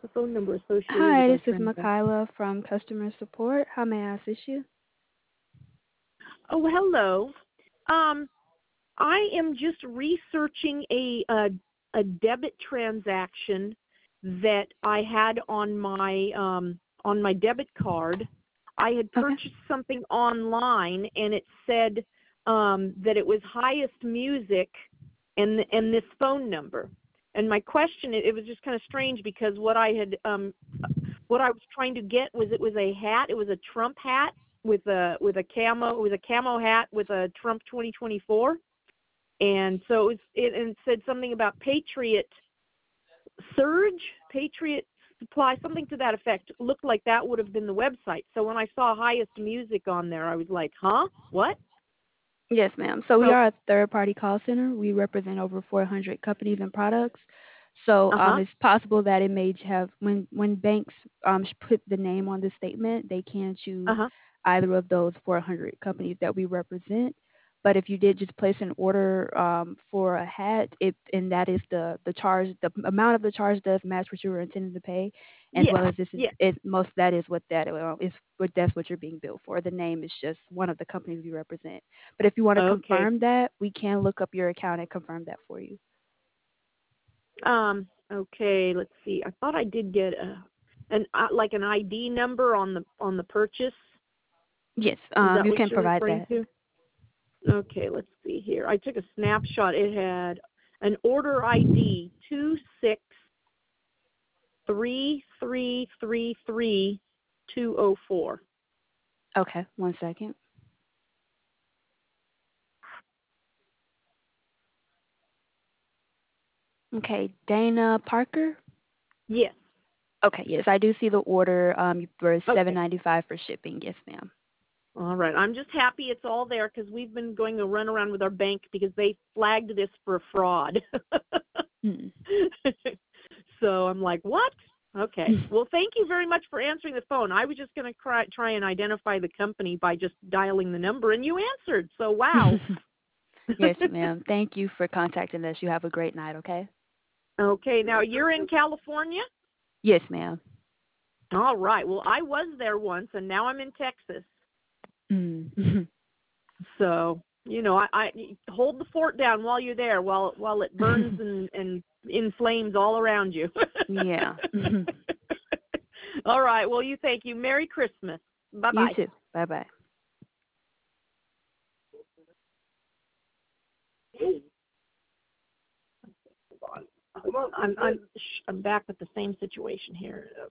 the phone number associated Hi, with this our is transaction. Makayla from customer support. How may I assist you? Oh, hello. Um, I am just researching a debit transaction that I had on my debit card. I had Okay. purchased something online, and it said that it was highest music, and this phone number. And my question, it was just kind of strange because what I was trying to get was it was a hat. It was a Trump hat with a camo. It was a camo hat with a Trump 2024, and so and it said something about Patriot Surge, Patriot Supply, something to that effect. It looked like that would have been the website. So when I saw highest music on there, I was like, huh? What? Yes, ma'am. So we So, are a third-party call center. We represent over 400 companies and products. So uh-huh, it's possible that it may have when banks put the name on the statement, they can choose uh-huh. either of those 400 companies that we represent. But if you did just place an order for a hat, and that is the charge, the amount of the charge does match what you were intending to pay, as Yes, well as this is yes. most that is what that is what that's what you're being billed for. The name is just one of the companies we represent. But if you want to Okay. confirm that, we can look up your account and confirm that for you. Okay, let's see. I thought I did get like an ID number on the purchase. Yes, Is that you what can you're provide referring that. to? Okay, let's see here. I took a snapshot. It had an order ID 263333204. Okay, one second. Okay, Dana Parker. Yes. Okay, yes, I do see the order. For Okay. $7.95 for shipping. Yes, ma'am. All right. I'm just happy it's all there because we've been going to run around with our bank because they flagged this for fraud. Hmm. So I'm like, what? Okay. Well, thank you very much for answering the phone. I was just going to try and identify the company by just dialing the number, and you answered. So, wow. Yes, ma'am. Thank you for contacting us. You have a great night. Okay. Okay. Now, you're in California? Yes, ma'am. All right. Well, I was there once, and now I'm in Texas. Mm. So, I hold the fort down while you're there, while it burns and in flames all around you. Yeah. All right. Well, thank you. Merry Christmas. Bye You bye. too. Bye bye. I'm back with the same situation here.